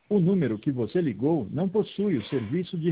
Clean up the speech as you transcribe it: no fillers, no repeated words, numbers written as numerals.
O número que você ligou não possui o serviço de